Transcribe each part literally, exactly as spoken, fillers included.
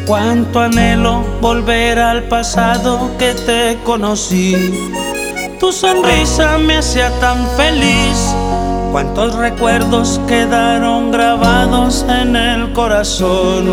Cuánto anhelo volver al pasado que te conocí. Tu sonrisa me hacía tan feliz. Cuántos recuerdos quedaron grabados en el corazón.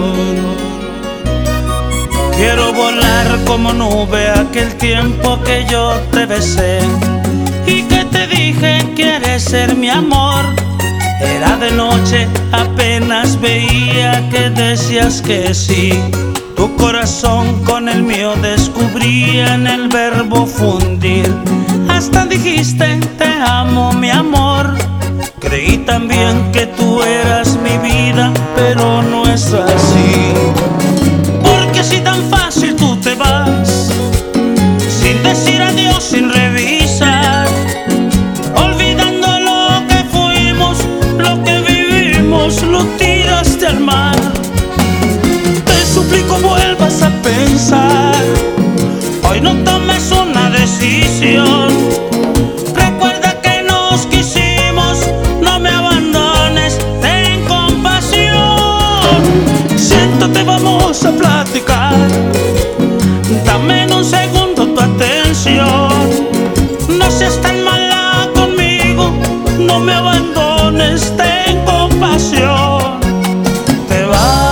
Quiero volar como nube aquel tiempo que yo te besé y que te dije quieres ser mi amor. Era de noche, apenas veía que decías que sí. Tu corazón con el mío descubría en el verbo fundir. Hasta dijiste te amo mi amor. Creí también que tú eras mi vida, pero no es así. Porque si tan fácil tú te vas, sin decir adiós, sin revisar, olvidando lo que fuimos, lo que vivimos, lo tiraste al mar. Te suplico vuelvas a pensar, hoy no tomes una decisión. Recuerda que nos quisimos, no me abandones, ten compasión. Siéntate, vamos a platicar, dame en un segundo tu atención. No seas tan mala conmigo, no me abandones, ten compasión. Te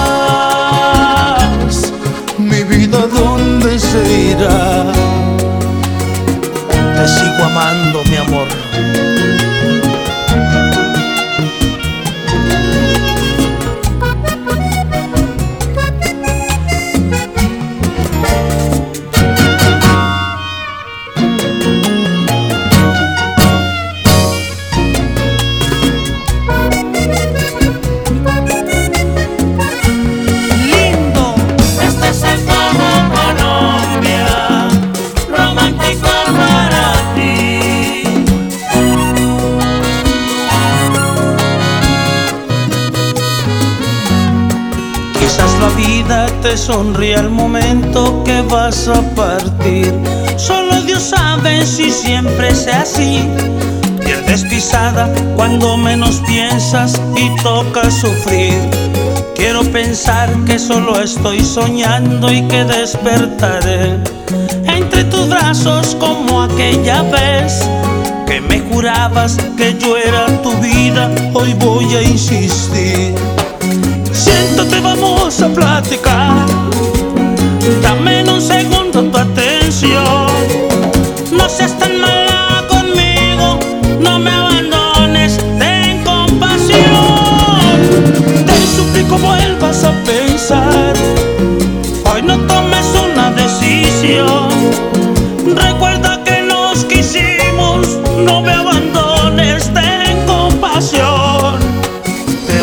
vas, mi vida, ¿dónde se irá? Te sigo amando, mi amor. Quizás la vida te sonríe al momento que vas a partir. Solo Dios sabe si siempre sea así. Pierdes pisada cuando menos piensas y toca sufrir. Quiero pensar que solo estoy soñando y que despertaré entre tus brazos como aquella vez que me jurabas que yo era tu vida. Hoy voy a insistir. Siéntate, vamos a platicar, dame en un segundo tu atención. No seas tan mala conmigo, no me abandones, ten compasión. Te suplico vuelvas a pensar, hoy no tomes una decisión. Recuerda que nos quisimos, no me abandones, ten compasión. Te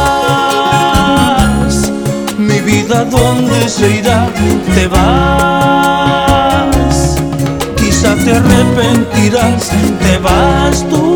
vas, mi vida, ¿dónde se irá? Te vas, quizá te arrepentirás. Te vas tú.